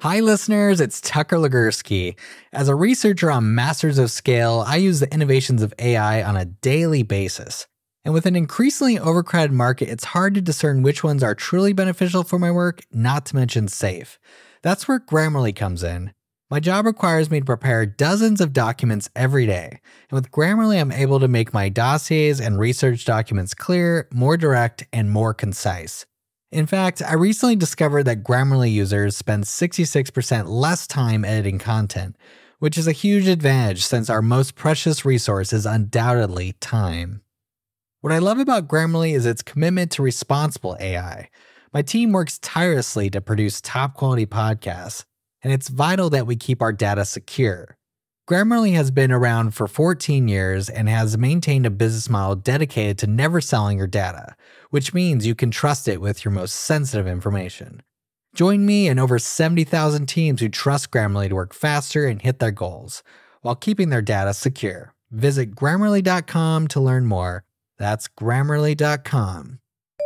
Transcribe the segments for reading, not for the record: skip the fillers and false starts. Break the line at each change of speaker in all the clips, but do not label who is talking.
Hi listeners, it's Tucker Legursky. As a researcher on Masters of Scale, I use the innovations of AI on a daily basis. And with an increasingly overcrowded market, it's hard to discern which ones are truly beneficial for my work, not to mention safe. That's where Grammarly comes in. My job requires me to prepare dozens of documents every day. And with Grammarly, I'm able to make my dossiers and research documents clear, more direct, and more concise. In fact, I recently discovered that Grammarly users spend 66% less time editing content, which is a huge advantage since our most precious resource is undoubtedly time. What I love about Grammarly is its commitment to responsible AI. My team works tirelessly to produce top-quality podcasts, and it's vital that we keep our data secure. Grammarly has been around for 14 years and has maintained a business model dedicated to never selling your data, which means you can trust it with your most sensitive information. Join me and over 70,000 teams who trust Grammarly to work faster and hit their goals, while keeping their data secure. Visit Grammarly.com to learn more. That's Grammarly.com.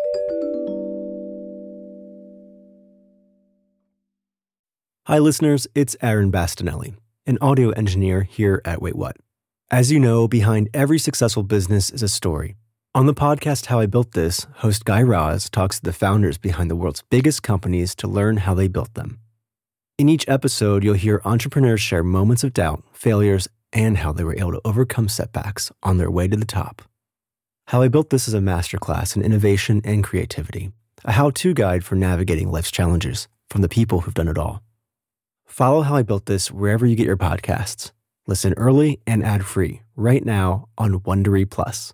Hi listeners, it's Aaron Bastinelli, an audio engineer here at Wait What. As you know, behind every successful business is a story. On the podcast How I Built This, host Guy Raz talks to the founders behind the world's biggest companies to learn how they built them. In each episode, you'll hear entrepreneurs share moments of doubt, failures, and how they were able to overcome setbacks on their way to the top. How I Built This is a masterclass in innovation and creativity, a how-to guide for navigating life's challenges from the people who've done it all. Follow How I Built This wherever you get your podcasts. Listen early and ad-free right now on Wondery Plus.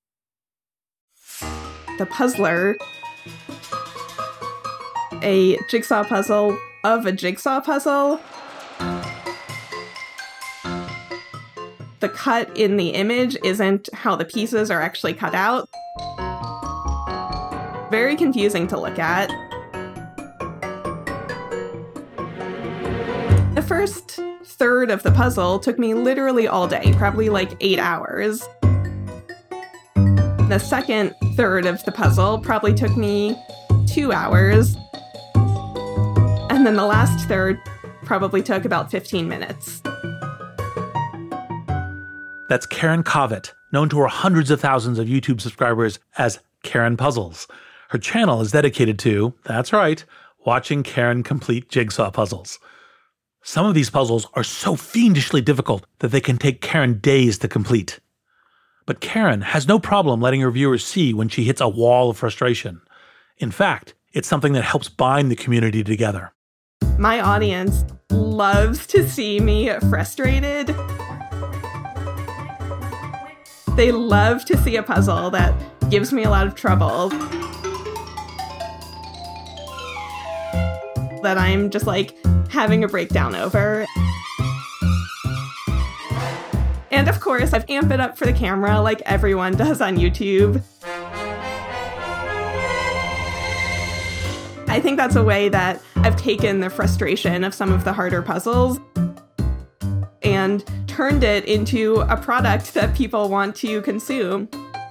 The Puzzler, a jigsaw puzzle of a jigsaw puzzle. The cut in the image isn't how the pieces are actually cut out. Very confusing to look at. The first third of the puzzle took me literally all day, probably like 8 hours. The second third of the puzzle probably took me 2 hours. And then the last third probably took about 15 minutes.
That's Karen Covitt, known to her hundreds of thousands of YouTube subscribers as Karen Puzzles. Her channel is dedicated to, that's right, watching Karen complete jigsaw puzzles. Some of these puzzles are so fiendishly difficult that they can take Karen days to complete. But Karen has no problem letting her viewers see when she hits a wall of frustration. In fact, it's something that helps bind the community together.
My audience loves to see me frustrated. They love to see a puzzle that gives me a lot of trouble, that I'm just like having a breakdown over. And of course, I've amped it up for the camera like everyone does on YouTube. I think that's a way that I've taken the frustration of some of the harder puzzles and turned it into a product that people want to consume.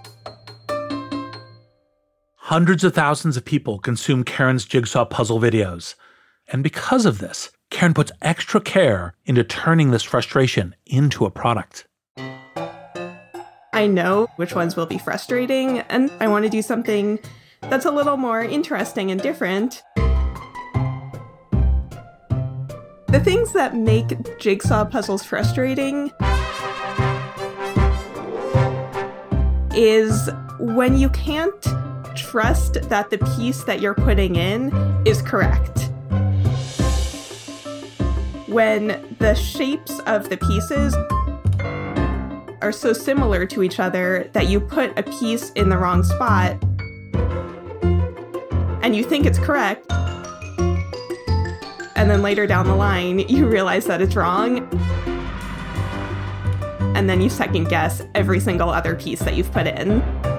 Hundreds of thousands of people consume Karen's jigsaw puzzle videos. And because of this, Karen puts extra care into turning this frustration into a product.
I know which ones will be frustrating, and I want to do something that's a little more interesting and different. The things that make jigsaw puzzles frustrating is when you can't trust that the piece that you're putting in is correct. When the shapes of the pieces are so similar to each other that you put a piece in the wrong spot and you think it's correct, and then later down the line you realize that it's wrong, and then you second guess every single other piece that you've put in.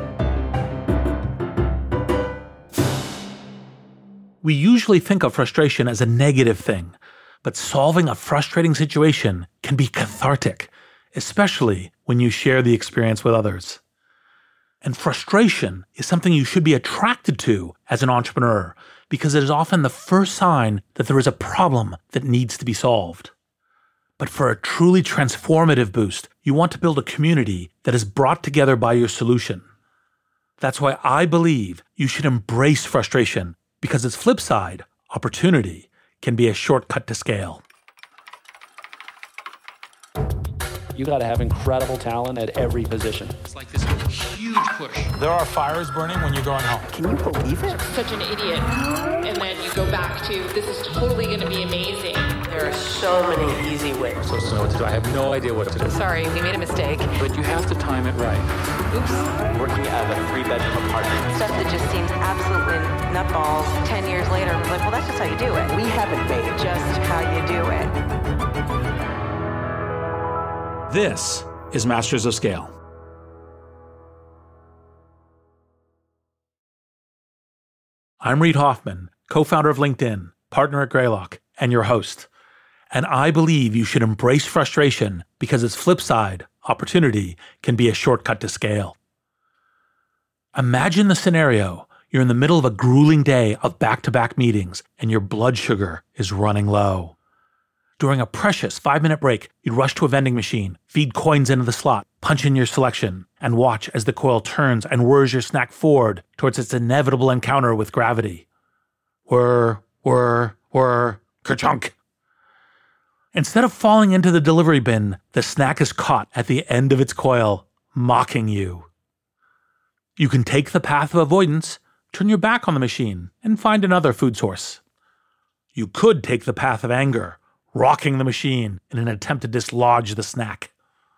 We usually think of frustration as a negative thing, but solving a frustrating situation can be cathartic, especially when you share the experience with others. And frustration is something you should be attracted to as an entrepreneur. because it is often the first sign that there is a problem that needs to be solved. But for a truly transformative boost, you want to build a community that is brought together by your solution. That's why I believe you should embrace frustration, because its flip side, opportunity, can be a shortcut to scale.
You got to have incredible talent at every position.
It's like this huge push.
There are fires burning when you're going home.
Can you believe it?
Such an idiot. And then you go back to, this is totally going to be amazing.
There are so many easy ways.
So what to do? I have no idea what to do.
Sorry, we made a mistake.
But you have to time it right.
Oops.
Working out of a 3-bedroom apartment.
Stuff that just seems absolutely nutballs 10 years later. I was like, well, that's just how you do it.
We haven't made
Just how you do it.
This is Masters of Scale. I'm Reid Hoffman, co-founder of LinkedIn, partner at Greylock, and your host. And I believe you should embrace frustration because its flip side, opportunity, can be a shortcut to scale. Imagine the scenario. You're in the middle of a grueling day of back-to-back meetings and your blood sugar is running low. During a precious 5-minute break, you'd rush to a vending machine, feed coins into the slot, punch in your selection, and watch as the coil turns and whirs your snack forward towards its inevitable encounter with gravity. Whir, kerchunk. Instead of falling into the delivery bin, the snack is caught at the end of its coil, mocking you. You can take the path of avoidance, turn your back on the machine, and find another food source. You could take the path of anger, rocking the machine in an attempt to dislodge the snack.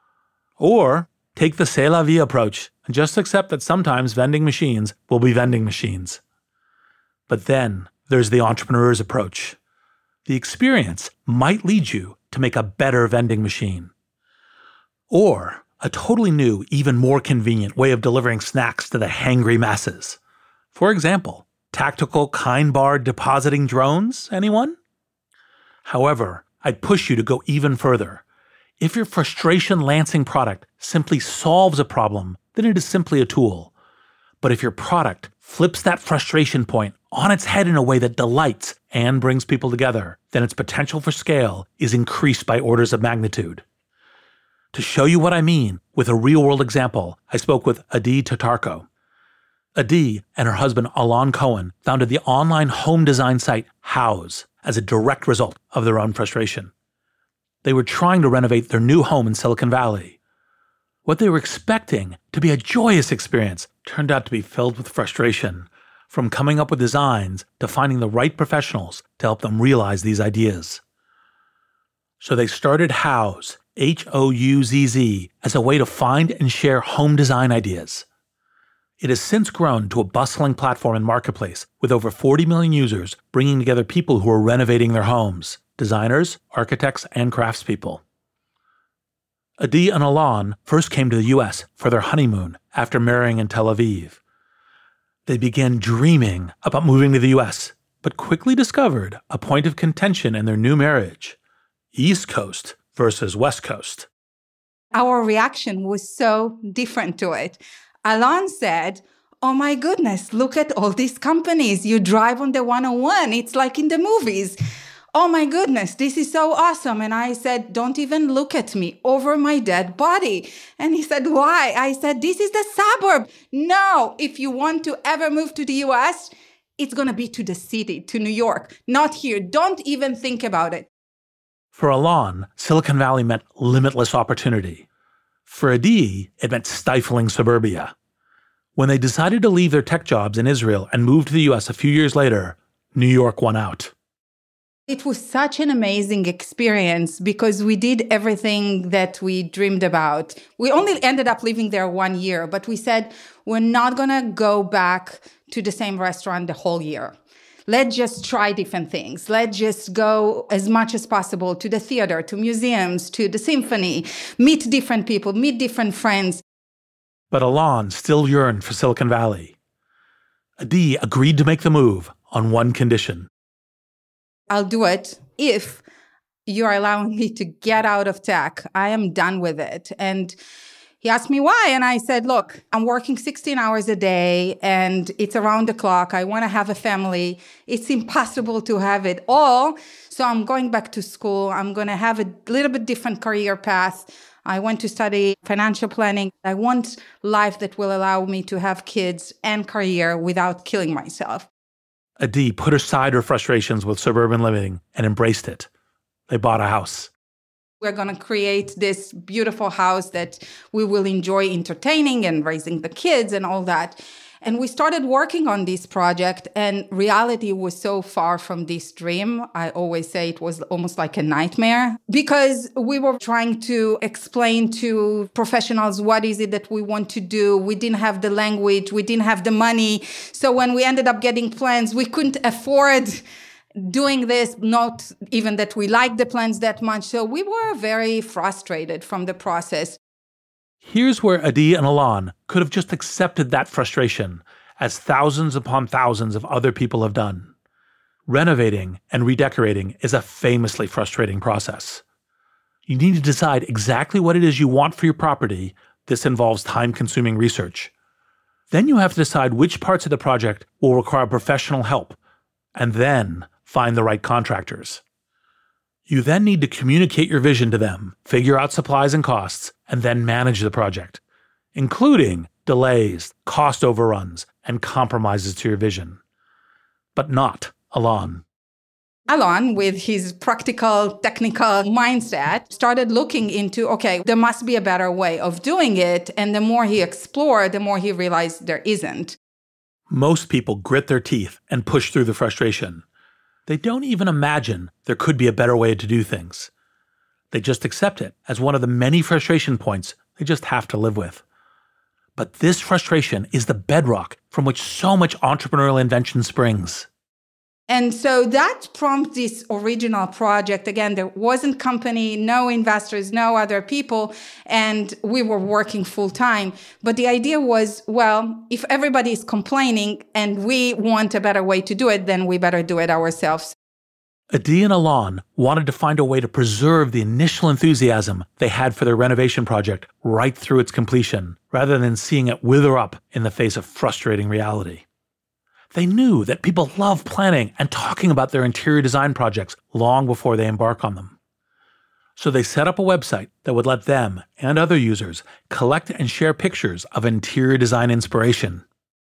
Or take the c'est la vie approach and just accept that sometimes vending machines will be vending machines. But then there's the entrepreneur's approach. The experience might lead you to make a better vending machine. Or a totally new, even more convenient way of delivering snacks to the hangry masses. For example, tactical kind bar depositing drones, anyone? However, I'd push you to go even further. If your frustration-lancing product simply solves a problem, then it is simply a tool. But if your product flips that frustration point on its head in a way that delights and brings people together, then its potential for scale is increased by orders of magnitude. To show you what I mean, with a real-world example, I spoke with Adi Tatarko. Adi and her husband Alon Cohen founded the online home design site Houzz as a direct result of their own frustration. They were trying to renovate their new home in Silicon Valley. What they were expecting to be a joyous experience turned out to be filled with frustration, from coming up with designs to finding the right professionals to help them realize these ideas. So they started Houzz, Houzz, as a way to find and share home design ideas. It has since grown to a bustling platform and marketplace with over 40 million users, bringing together people who are renovating their homes, designers, architects, and craftspeople. Adi and Alon first came to the US for their honeymoon after marrying in Tel Aviv. They began dreaming about moving to the US, but quickly discovered a point of contention in their new marriage: East Coast versus West Coast.
Our reaction was so different to it. Alon said, oh my goodness, look at all these companies. You drive on the 101. It's like in the movies. Oh my goodness, this is so awesome. And I said, don't even look at me, over my dead body. And he said, why? I said, this is the suburb. No, if you want to ever move to the US, it's going to be to the city, to New York, not here. Don't even think about it.
For Alon, Silicon Valley meant limitless opportunity. For Adi, it meant stifling suburbia. When they decided to leave their tech jobs in Israel and move to the US a few years later, New York won out.
It was such an amazing experience because we did everything that we dreamed about. We only ended up living there 1 year, but we said we're not going to go back to the same restaurant the whole year. Let's just try different things. Let's just go as much as possible to the theater, to museums, to the symphony, meet different people, meet different friends.
But Alon still yearned for Silicon Valley. Adi agreed to make the move on one condition.
I'll do it if you're allowing me to get out of tech. I am done with it. And He asked me why, and I said, look, I'm working 16 hours a day, and it's around the clock. I want to have a family. It's impossible to have it all. So I'm going back to school. I'm going to have a little bit different career path. I went to study financial planning. I want life that will allow me to have kids and career without killing myself.
Adi put aside her frustrations with suburban living and embraced it. They bought a house.
We're going to create this beautiful house that we will enjoy entertaining and raising the kids and all that. And we started working on this project, and reality was so far from this dream. I always say it was almost like a nightmare, because we were trying to explain to professionals what is it that we want to do. We didn't have the language. We didn't have the money. So when we ended up getting plans, we couldn't afford doing this, not even that we liked the plans that much. So we were very frustrated from the process.
Here's where Adi and Alon could have just accepted that frustration, as thousands upon thousands of other people have done. Renovating and redecorating is a famously frustrating process. You need to decide exactly what it is you want for your property. This involves time-consuming research. Then you have to decide which parts of the project will require professional help, and then find the right contractors. You then need to communicate your vision to them, figure out supplies and costs, and then manage the project, including delays, cost overruns, and compromises to your vision. But not Alon.
Alon, with his practical, technical mindset, started looking into, okay, there must be a better way of doing it. And the more he explored, the more he realized there isn't.
Most people grit their teeth and push through the frustration. They don't even imagine there could be a better way to do things. They just accept it as one of the many frustration points they just have to live with. But this frustration is the bedrock from which so much entrepreneurial invention springs.
And so that prompted this original project. Again, there wasn't company, no investors, no other people, and we were working full time. But the idea was, well, if everybody is complaining and we want a better way to do it, then we better do it ourselves.
Adi and Alon wanted to find a way to preserve the initial enthusiasm they had for their renovation project right through its completion, rather than seeing it wither up in the face of frustrating reality. They knew that people love planning and talking about their interior design projects long before they embark on them. So they set up a website that would let them and other users collect and share pictures of interior design inspiration.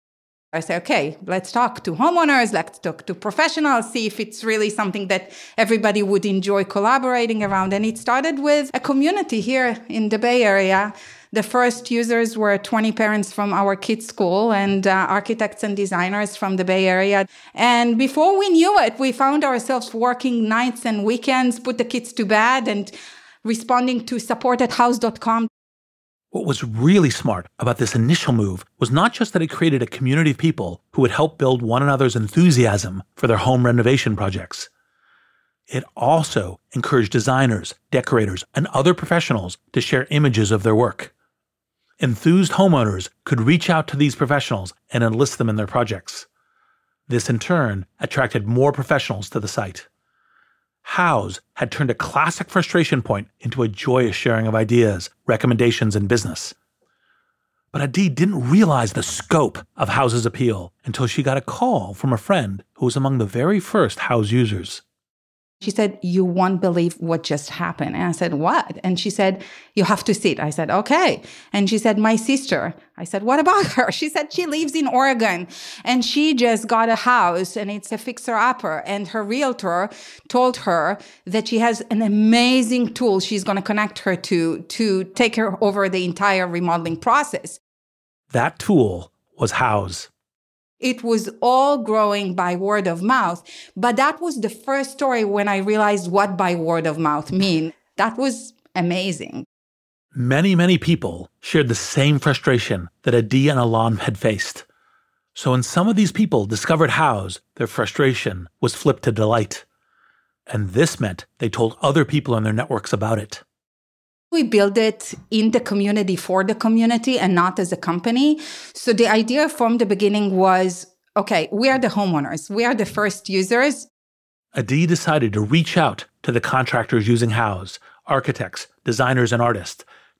I say, okay, let's talk to homeowners, let's talk to professionals, see if it's really something that everybody would enjoy collaborating around. And it started with a community here in the Bay Area. The first users were 20 parents from our kids' school and architects and designers from the Bay Area. And before we knew it, we found ourselves working nights and weekends, put the kids to bed, and responding to support@house.com.
What was really smart about this initial move was not just that it created a community of people who would help build one another's enthusiasm for their home renovation projects. It also encouraged designers, decorators, and other professionals to share images of their work. Enthused homeowners could reach out to these professionals and enlist them in their projects. This, in turn, attracted more professionals to the site. Houzz had turned a classic frustration point into a joyous sharing of ideas, recommendations, and business. But Adi didn't realize the scope of Houzz's appeal until she got a call from a friend who was among the very first Houzz users.
She said, you won't believe what just happened. And I said, what? And she said, you have to see it. I said, okay. And she said, my sister. I said, what about her? She said, she lives in Oregon and she just got a house and it's a fixer-upper. And her realtor told her that she has an amazing tool she's going to connect her to take her over the entire remodeling process.
That tool was Houzz.
It was all growing by word of mouth. But that was the first story when I realized what by word of mouth mean. That was amazing.
Many, many people shared the same frustration that Adi and Alon had faced. So when some of these people discovered Houzz, their frustration was flipped to delight. And this meant they told other people in their networks about it.
We build it in the community for the community and not as a company. So the idea from the beginning was, okay, we are the homeowners. We are the first users.
Adi decided to reach out to the contractors using Houzz, architects, designers, and artists,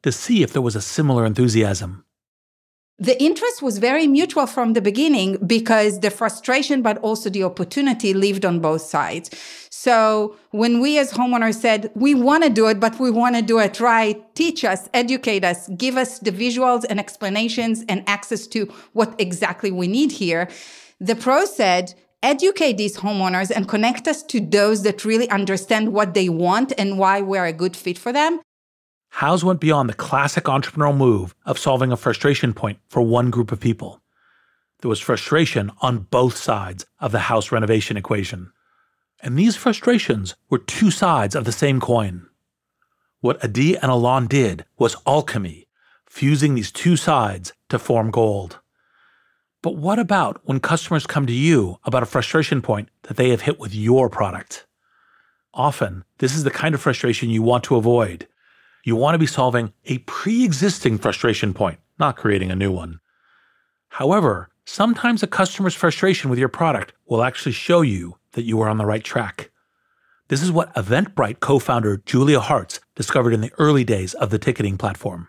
to see if there was a similar enthusiasm.
The interest was very mutual from the beginning because the frustration, but also the opportunity lived on both sides. So when we as homeowners said, we want to do it, but we want to do it right, teach us, educate us, give us the visuals and explanations and access to what exactly we need here, the pros said, educate these homeowners and connect us to those that really understand what they want and why we're a good fit for them.
Houzz went beyond the classic entrepreneurial move of solving a frustration point for one group of people. There was frustration on both sides of the house renovation equation. And these frustrations were two sides of the same coin. What Adi and Alon did was alchemy, fusing these two sides to form gold. But what about when customers come to you about a frustration point that they have hit with your product? Often, this is the kind of frustration you want to avoid. You want to be solving a pre-existing frustration point, not creating a new one. However, sometimes a customer's frustration with your product will actually show you that you are on the right track. This is what Eventbrite co-founder Julia Hartz discovered in the early days of the ticketing platform.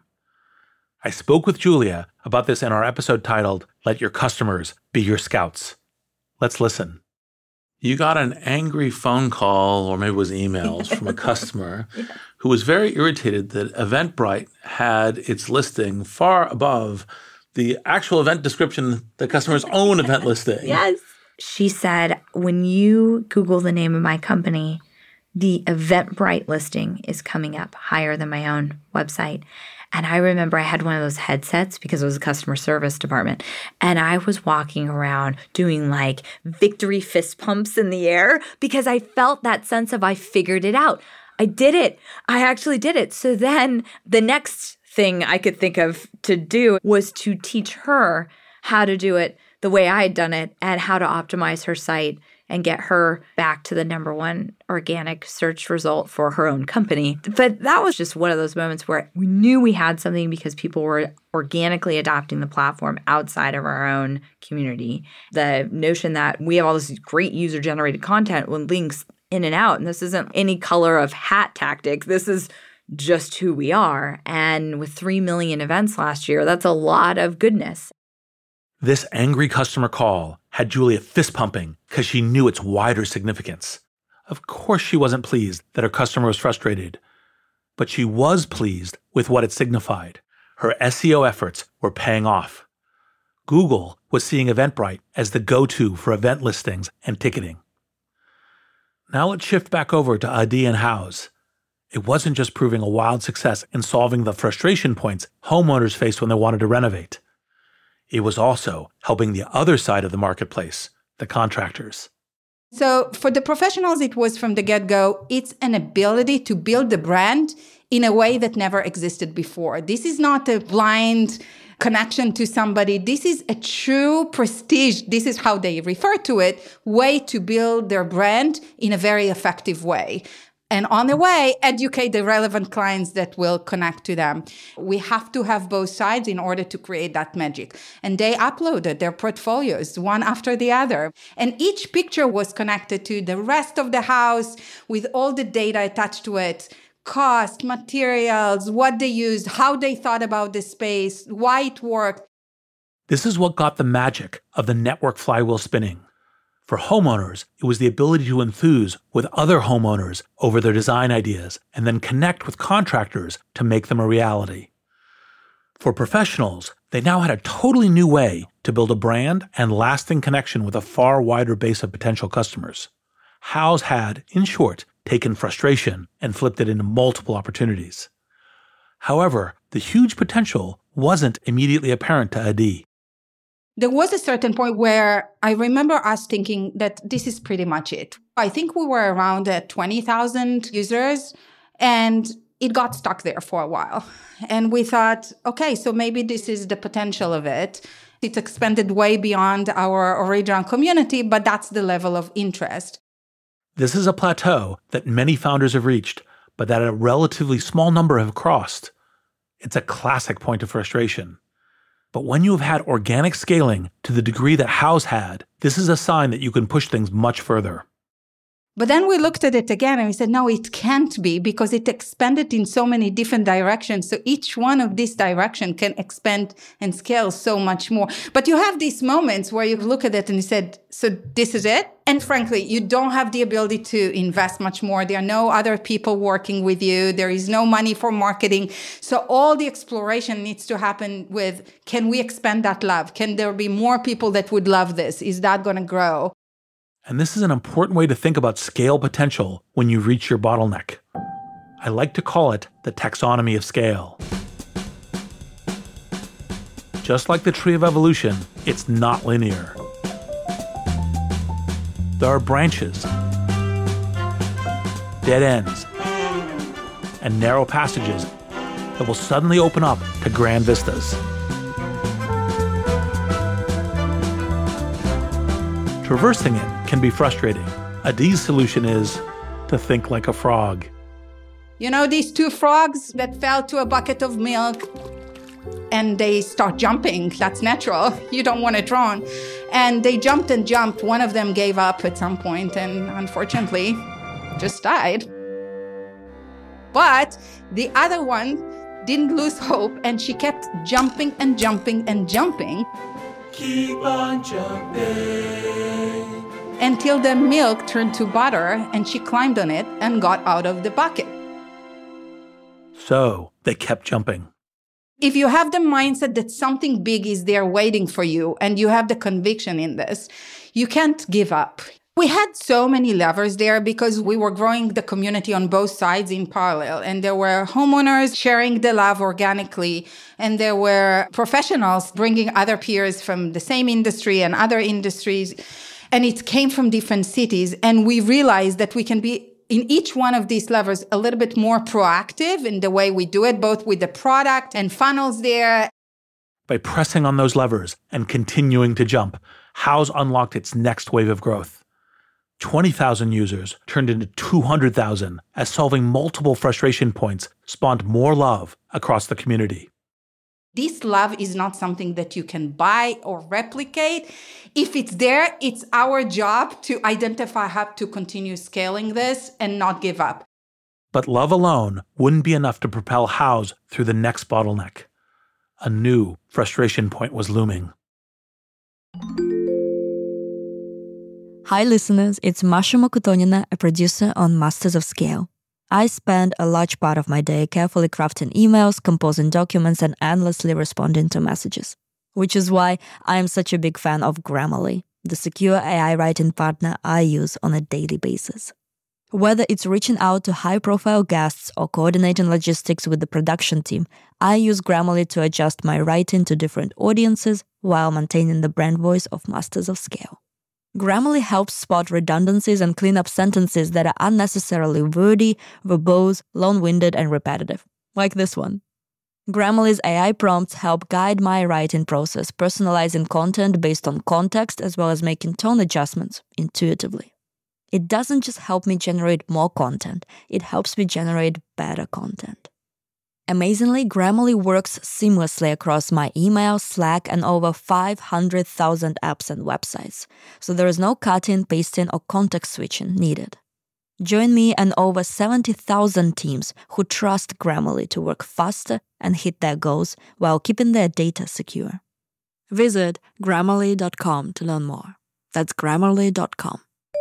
I spoke with Julia about this in our episode titled, Let Your Customers Be Your Scouts. Let's listen. You got an angry phone call, or maybe it was emails, from a customer who was very irritated that Eventbrite had its listing far above the actual event description, the customer's own event listing.
Yes. She said, when you Google the name of my company, the Eventbrite listing is coming up higher than my own website. And I remember I had one of those headsets because it was a customer service department. And I was walking around doing like victory fist pumps in the air because I felt that sense of I figured it out. I did it. I actually did it. So then the next thing I could think of to do was to teach her how to do it the way I had done it and how to optimize her site and get her back to the #1 organic search result for her own company. But that was just one of those moments where we knew we had something because people were organically adopting the platform outside of our own community. The notion that we have all this great user-generated content with links in and out, and this isn't any color of hat tactics. This is just who we are. And with 3 million events last year, that's a lot of goodness.
This angry customer call had Julia fist pumping because she knew its wider significance. Of course she wasn't pleased that her customer was frustrated, but she was pleased with what it signified. Her SEO efforts were paying off. Google was seeing Eventbrite as the go-to for event listings and ticketing. Now let's shift back over to Adi and Houzz. It wasn't just proving a wild success in solving the frustration points homeowners faced when they wanted to renovate. It was also helping the other side of the marketplace, the contractors.
So for the professionals, it was from the get-go, it's an ability to build the brand in a way that never existed before. This is not a blind connection to somebody. This is a true prestige. This is how they refer to it, way to build their brand in a very effective way. And on the way, educate the relevant clients that will connect to them. We have to have both sides in order to create that magic. And they uploaded their portfolios one after the other. And each picture was connected to the rest of the house with all the data attached to it. Cost, materials, what they used, how they thought about the space, why it worked.
This is what got the magic of the network flywheel spinning. For homeowners, it was the ability to enthuse with other homeowners over their design ideas and then connect with contractors to make them a reality. For professionals, they now had a totally new way to build a brand and lasting connection with a far wider base of potential customers. Houzz had, in short, taken frustration and flipped it into multiple opportunities. However, the huge potential wasn't immediately apparent to Adi.
There was a certain point where I remember us thinking that this is pretty much it. I think we were around 20,000 users, and it got stuck there for a while. And we thought, okay, so maybe this is the potential of it. It expanded way beyond our original community, but that's the level of interest.
This is a plateau that many founders have reached, but that a relatively small number have crossed. It's a classic point of frustration. But when you have had organic scaling to the degree that Houzz had, this is a sign that you can push things much further.
But then we looked at it again and we said, no, it can't be because it expanded in so many different directions. So each one of these directions can expand and scale so much more. But you have these moments where you look at it and you said, so this is it. And frankly, you don't have the ability to invest much more. There are no other people working with you. There is no money for marketing. So all the exploration needs to happen with, can we expand that love? Can there be more people that would love this? Is that going to grow?
And this is an important way to think about scale potential when you reach your bottleneck. I like to call it the taxonomy of scale. Just like the tree of evolution, it's not linear. There are branches, dead ends, and narrow passages that will suddenly open up to grand vistas. Traversing it can be frustrating. Adi's solution is to think like a frog.
You know, these two frogs that fell to a bucket of milk and they start jumping. That's natural. You don't want to drown. And they jumped and jumped. One of them gave up at some point and unfortunately just died. But the other one didn't lose hope and she kept jumping and jumping and jumping.
Keep on jumping.
Until the milk turned to butter and she climbed on it and got out of the bucket.
So they kept jumping.
If you have the mindset that something big is there waiting for you and you have the conviction in this, you can't give up. We had so many levers there because we were growing the community on both sides in parallel. And there were homeowners sharing the love organically. And there were professionals bringing other peers from the same industry and other industries. And it came from different cities. And we realized that we can be in each one of these levers a little bit more proactive in the way we do it, both with the product and funnels there.
By pressing on those levers and continuing to jump, Houzz unlocked its next wave of growth. 20,000 users turned into 200,000 as solving multiple frustration points spawned more love across the community.
This love is not something that you can buy or replicate. If it's there, it's our job to identify how to continue scaling this and not give up.
But love alone wouldn't be enough to propel Houzz through the next bottleneck. A new frustration point was looming.
Hi listeners, it's Masha Mokutonina, a producer on Masters of Scale. I spend a large part of my day carefully crafting emails, composing documents, and endlessly responding to messages. Which is why I am such a big fan of Grammarly, the secure AI writing partner I use on a daily basis. Whether it's reaching out to high-profile guests or coordinating logistics with the production team, I use Grammarly to adjust my writing to different audiences while maintaining the brand voice of Masters of Scale. Grammarly helps spot redundancies and clean up sentences that are unnecessarily wordy, verbose, long-winded, and repetitive, like this one. Grammarly's AI prompts help guide my writing process, personalizing content based on context as well as making tone adjustments intuitively. It doesn't just help me generate more content, it helps me generate better content. Amazingly, Grammarly works seamlessly across my email, Slack, and over 500,000 apps and websites, so there is no cutting, pasting, or context switching needed. Join me and over 70,000 teams who trust Grammarly to work faster and hit their goals while keeping their data secure. Visit Grammarly.com to learn more. That's Grammarly.com.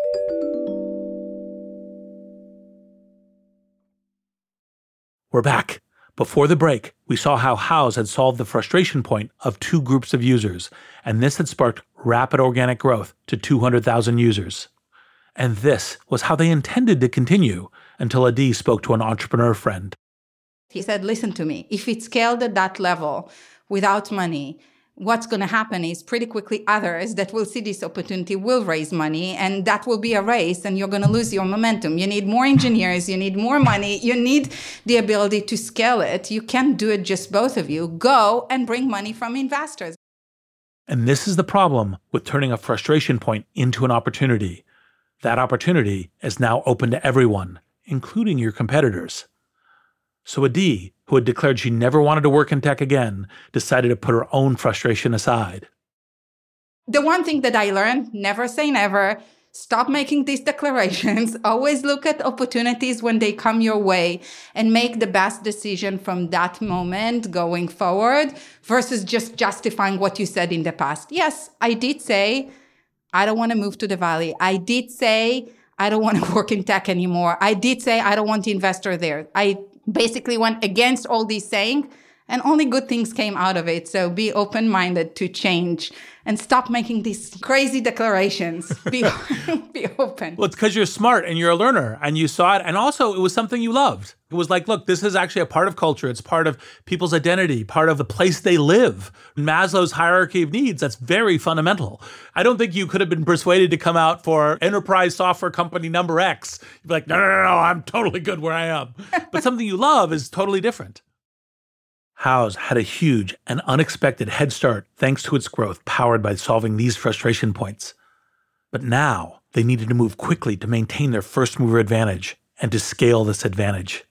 We're back. Before the break, we saw how Houzz had solved the frustration point of two groups of users, and this had sparked rapid organic growth to 200,000 users. And this was how they intended to continue until Adi spoke to an entrepreneur friend.
He said, listen to me, if it's scaled at that level without money, what's going to happen is pretty quickly others that will see this opportunity will raise money, and that will be a race, and you're going to lose your momentum. You need more engineers, you need more money, you need the ability to scale it. You can't do it just both of you. Go and bring money from investors.
And this is the problem with turning a frustration point into an opportunity. That opportunity is now open to everyone, including your competitors. So Adi, who had declared she never wanted to work in tech again, decided to put her own frustration aside.
The one thing that I learned, never say never, Stop making these declarations. Always look at opportunities when they come your way and make the best decision from that moment going forward versus just justifying what you said in the past. Yes, I did say I don't want to move to the Valley. I did say I don't want to work in tech anymore. I did say I don't want to investor there. I basically went against all these saying, and only good things came out of it. So be open-minded to change and stop making these crazy declarations. Be open.
Well, it's because you're smart and you're a learner and you saw it. And also it was something you loved. It was like, look, this is actually a part of culture. It's part of people's identity, part of the place they live. Maslow's hierarchy of needs, that's very fundamental. I don't think you could have been persuaded to come out for enterprise software company number X. You'd be like, no, I'm totally good where I am. But something you love is totally different. Houzz had a huge and unexpected head start thanks to its growth powered by solving these frustration points. But now they needed to move quickly to maintain their first mover advantage and to scale this advantage.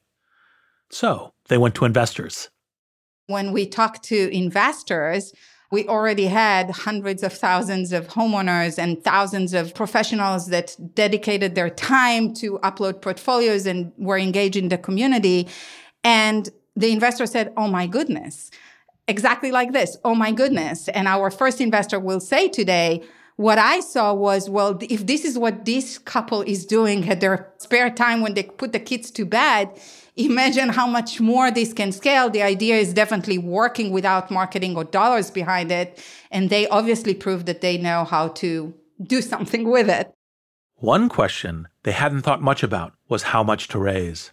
So they went to investors.
When we talked to investors, we already had hundreds of thousands of homeowners and thousands of professionals that dedicated their time to upload portfolios and were engaged in the community. And the investor said, oh my goodness, exactly like this. Oh my goodness. And our first investor will say today, what I saw was, well, if this is what this couple is doing at their spare time when they put the kids to bed, imagine how much more this can scale. The idea is definitely working without marketing or dollars behind it. And they obviously proved that they know how to do something with it.
One question they hadn't thought much about was how much to raise.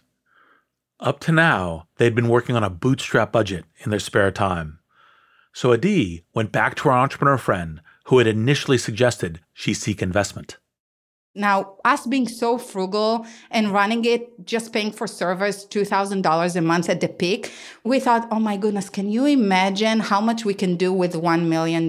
Up to now, they'd been working on a bootstrap budget in their spare time. So Adi went back to her entrepreneur friend who had initially suggested she seek investment.
Now, us being so frugal and running it, just paying for servers $2,000 a month at the peak, we thought, oh my goodness, can you imagine how much we can do with $1 million?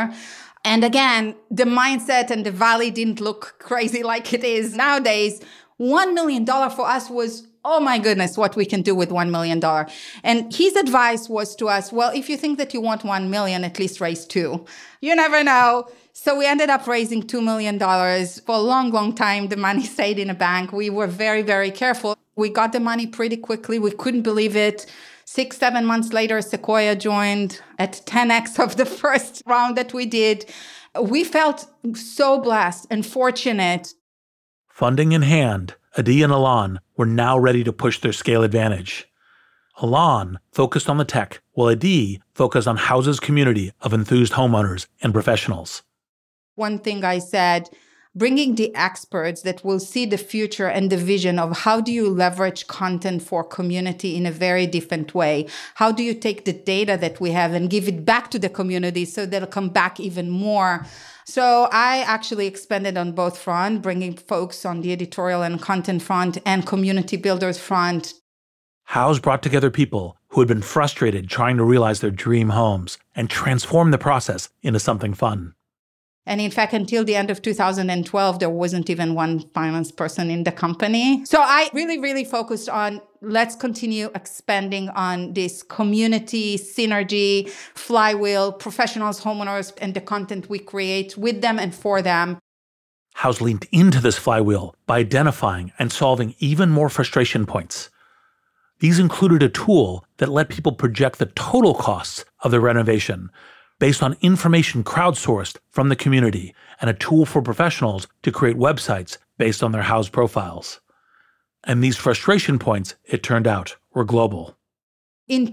And again, the mindset and the valley didn't look crazy like it is nowadays. $1 million for us was, oh my goodness, what we can do with $1 million. And his advice was to us, well, if you think that you want 1 million, at least raise 2. You never know. So we ended up raising $2 million. For a long, long time, the money stayed in a bank. We were very, very careful. We got the money pretty quickly. We couldn't believe it. 6-7 months later, Sequoia joined at 10x of the first round that we did. We felt so blessed and fortunate.
Funding in hand, Adi and Alon were now ready to push their scale advantage. Alon focused on the tech, while Adi focused on Houzz's community of enthused homeowners and professionals.
One thing I said, bringing the experts that will see the future and the vision of how do you leverage content for community in a very different way? How do you take the data that we have and give it back to the community so they'll come back even more? So I actually expanded on both fronts, bringing folks on the editorial and content front and community builders front.
Houzz brought together people who had been frustrated trying to realize their dream homes and transform the process into something fun.
And in fact, until the end of 2012, there wasn't even one finance person in the company. So I really focused on let's continue expanding on this community, synergy, flywheel, professionals, homeowners, and the content we create with them and for them.
Houzz leaned into this flywheel by identifying and solving even more frustration points. These included a tool that let people project the total costs of their renovation based on information crowdsourced from the community, and a tool for professionals to create websites based on their Houzz profiles. And these frustration points, it turned out, were global.
In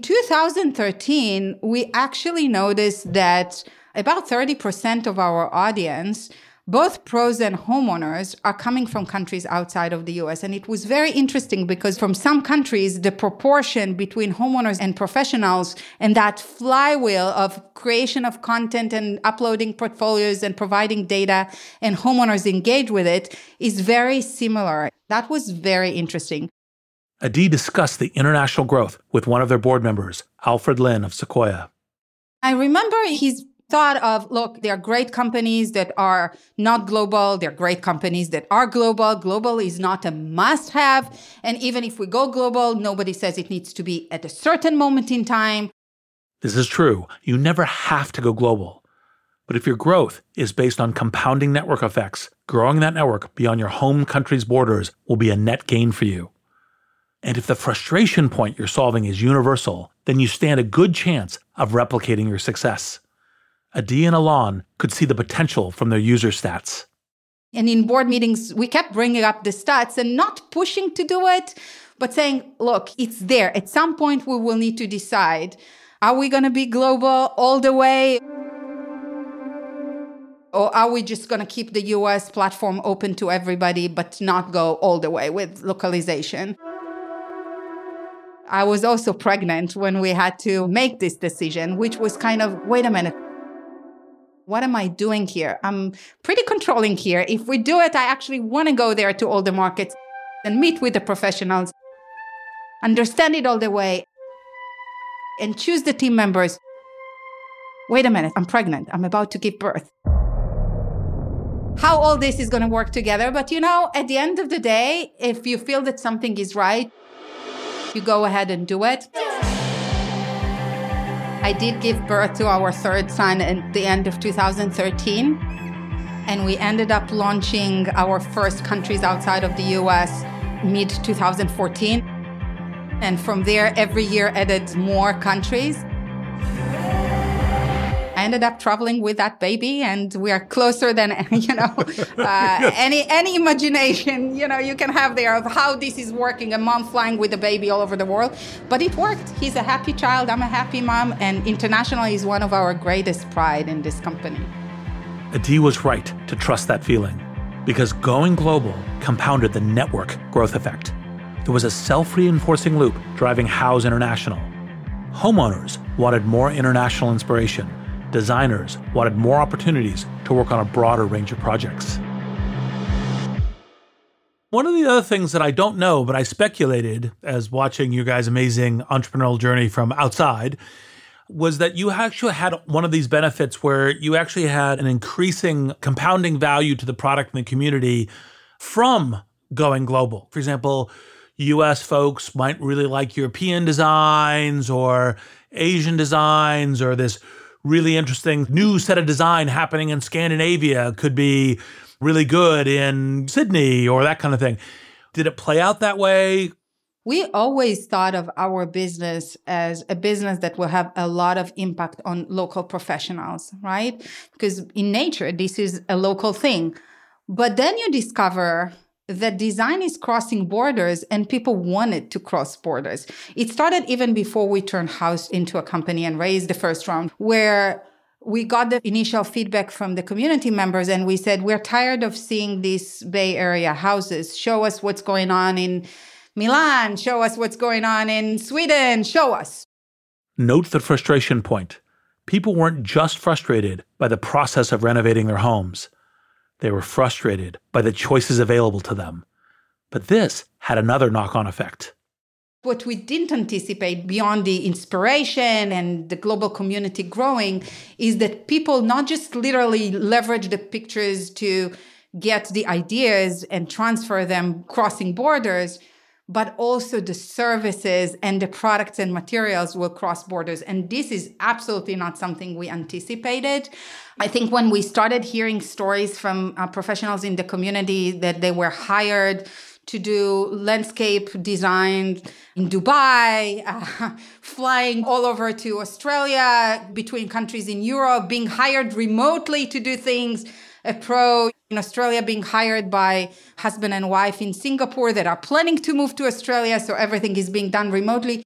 2013, we actually noticed that about 30% of our audience, both pros and homeowners, are coming from countries outside of the US. And it was very interesting because from some countries, the proportion between homeowners and professionals and that flywheel of creation of content and uploading portfolios and providing data and homeowners engage with it is very similar. That was very interesting.
Adi discussed the international growth with one of their board members, Alfred Lin of Sequoia.
I remember his thought of, look, there are great companies that are not global. There are great companies that are global. Global is not a must-have. And even if we go global, nobody says it needs to be at a certain moment in time.
This is true. You never have to go global. But if your growth is based on compounding network effects, growing that network beyond your home country's borders will be a net gain for you. And if the frustration point you're solving is universal, then you stand a good chance of replicating your success. Adi and Alon could see the potential from their user stats.
And in board meetings, we kept bringing up the stats and not pushing to do it, but saying, look, it's there. At some point, we will need to decide, are we going to be global all the way? Or are we just going to keep the US platform open to everybody, but not go all the way with localization? I was also pregnant when we had to make this decision, which was kind of, wait a minute, what am I doing here? I'm pretty controlling here. If we do it, I actually want to go there to all the markets and meet with the professionals, understand it all the way, and choose the team members. Wait a minute, I'm pregnant. I'm about to give birth. How all this is going to work together. But at the end of the day, if you feel that something is right, you go ahead and do it. I did give birth to our third son at the end of 2013. And we ended up launching our first countries outside of the US mid-2014. And from there, every year added more countries. I ended up traveling with that baby, and we are closer than, any imagination, you can have there of how this is working, a mom flying with a baby all over the world. But it worked. He's a happy child. I'm a happy mom. And international is one of our greatest pride in this company.
Adi was right to trust that feeling, because going global compounded the network growth effect. There was a self-reinforcing loop driving Houzz International. Homeowners wanted more international inspiration. Designers wanted more opportunities to work on a broader range of projects. One of the other things that I don't know, but I speculated as watching you guys' amazing entrepreneurial journey from outside, was that you actually had one of these benefits where you actually had an increasing compounding value to the product and the community from going global. For example, US folks might really like European designs or Asian designs, or this really interesting new set of design happening in Scandinavia could be really good in Sydney or that kind of thing. Did it play out that way?
We always thought of our business as a business that will have a lot of impact on local professionals, right? Because in nature, this is a local thing. But then you discover that design is crossing borders, and people wanted to cross borders. It started even before we turned Houzz into a company and raised the first round, where we got the initial feedback from the community members, and we said, we're tired of seeing these Bay Area houses. Show us what's going on in Milan. Show us what's going on in Sweden. Show us.
Note the frustration point. People weren't just frustrated by the process of renovating their homes. They were frustrated by the choices available to them. But this had another knock-on effect.
What we didn't anticipate beyond the inspiration and the global community growing is that people not just literally leverage the pictures to get the ideas and transfer them crossing borders, but also the services and the products and materials will cross borders. And this is absolutely not something we anticipated. I think when we started hearing stories from professionals in the community that they were hired to do landscape design in Dubai, flying all over to Australia, between countries in Europe, being hired remotely to do things, a pro in Australia being hired by husband and wife in Singapore that are planning to move to Australia, so everything is being done remotely.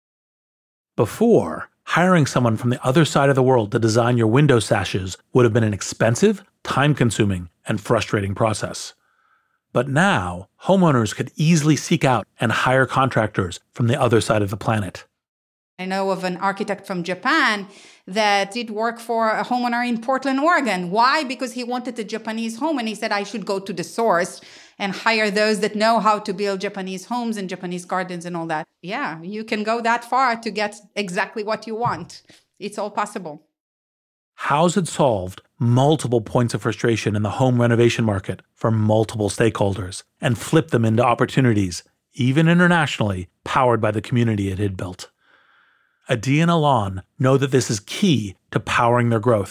Before, hiring someone from the other side of the world to design your window sashes would have been an expensive, time-consuming, and frustrating process. But now, homeowners could easily seek out and hire contractors from the other side of the planet.
I know of an architect from Japan that did work for a homeowner in Portland, Oregon. Why? Because he wanted a Japanese home, and he said, I should go to the source and hire those that know how to build Japanese homes and Japanese gardens and all that. Yeah, you can go that far to get exactly what you want. It's all possible.
Houzz had solved multiple points of frustration in the home renovation market for multiple stakeholders and flipped them into opportunities, even internationally, powered by the community it had built. Adi and Alon know that this is key to powering their growth,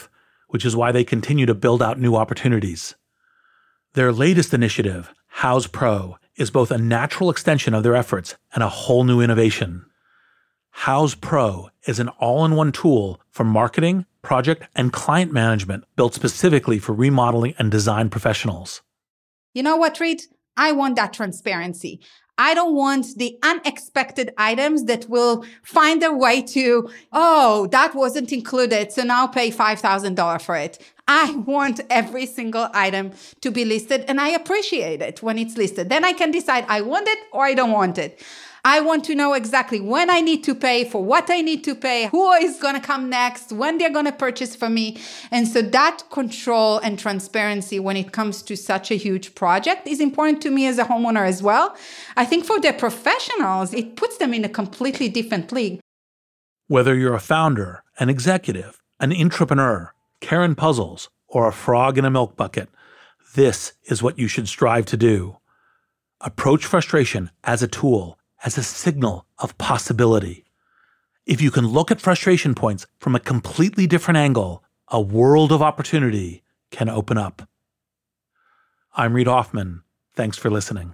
which is why they continue to build out new opportunities. Their latest initiative, Houzz Pro, is both a natural extension of their efforts and a whole new innovation. Houzz Pro is an all-in-one tool for marketing, project, and client management built specifically for remodeling and design professionals.
You know what, Reed? I want that transparency. I don't want the unexpected items that will find their way to, oh, that wasn't included, so now pay $5,000 for it. I want every single item to be listed, and I appreciate it when it's listed. Then I can decide I want it or I don't want it. I want to know exactly when I need to pay, for what I need to pay, who is going to come next, when they're going to purchase from me. And so that control and transparency when it comes to such a huge project is important to me as a homeowner as well. I think for the professionals, it puts them in a completely different league.
Whether you're a founder, an executive, an entrepreneur, Karen Puzzles, or a frog in a milk bucket, this is what you should strive to do. Approach frustration as a tool, as a signal of possibility. If you can look at frustration points from a completely different angle, a world of opportunity can open up. I'm Reid Hoffman. Thanks for listening.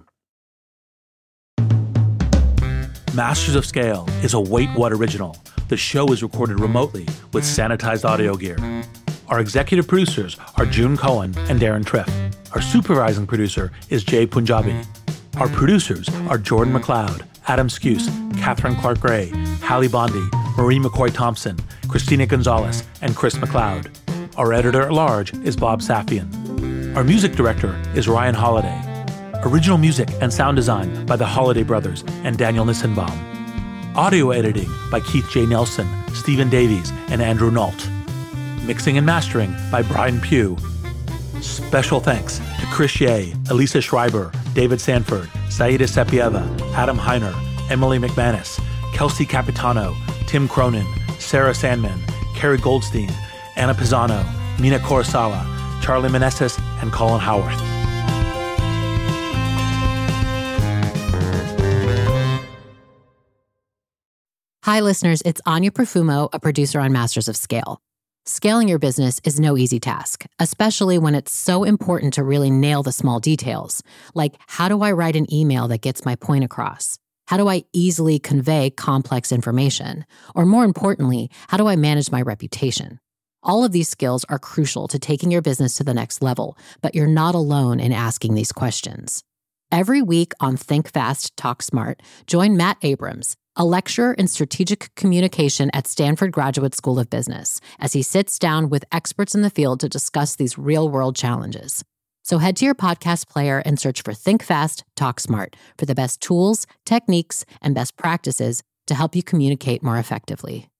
Masters of Scale is a Wait What original. The show is recorded remotely with sanitized audio gear. Our executive producers are June Cohen and Darren Triff. Our supervising producer is Jay Punjabi. Our producers are Jordan McLeod, Adam Skuse, Catherine Clark Gray, Hallie Bondi, Marie McCoy Thompson, Christina Gonzalez, and Chris McLeod. Our editor-at-large is Bob Safian. Our music director is Ryan Holiday. Original music and sound design by the Holiday Brothers and Daniel Nissenbaum. Audio editing by Keith J. Nelson, Stephen Davies, and Andrew Nault. Mixing and mastering by Brian Pugh. Special thanks to Chris Ye, Elisa Schreiber, David Sanford, Saida Sepieva, Adam Heiner, Emily McManus, Kelsey Capitano, Tim Cronin, Sarah Sandman, Carrie Goldstein, Anna Pisano, Mina Kurosawa, Charlie Meneses, and Colin Howarth.
Hi, listeners. It's Anya Profumo, a producer on Masters of Scale. Scaling your business is no easy task, especially when it's so important to really nail the small details. Like, how do I write an email that gets my point across? How do I easily convey complex information? Or more importantly, how do I manage my reputation? All of these skills are crucial to taking your business to the next level, but you're not alone in asking these questions. Every week on Think Fast, Talk Smart, join Matt Abrams, a lecturer in strategic communication at Stanford Graduate School of Business, as he sits down with experts in the field to discuss these real-world challenges. So head to your podcast player and search for Think Fast, Talk Smart for the best tools, techniques, and best practices to help you communicate more effectively.